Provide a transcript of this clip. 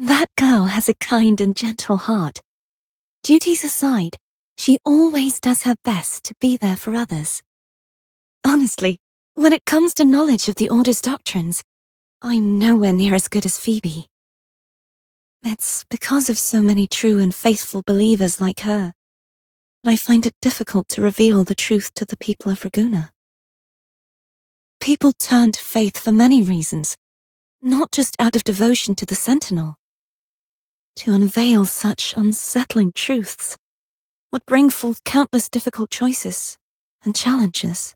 That girl has a kind and gentle heart. Duties aside, she always does her best to be there for others. Honestly, when it comes to knowledge of the Order's doctrines, I'm nowhere near as good as Phoebe. It's because of so many true and faithful believers like her that I find it difficult to reveal the truth to the people of Raguna. People turn to faith for many reasons, not just out of devotion to the Sentinel. To unveil such unsettling truths would bring forth countless difficult choices and challenges.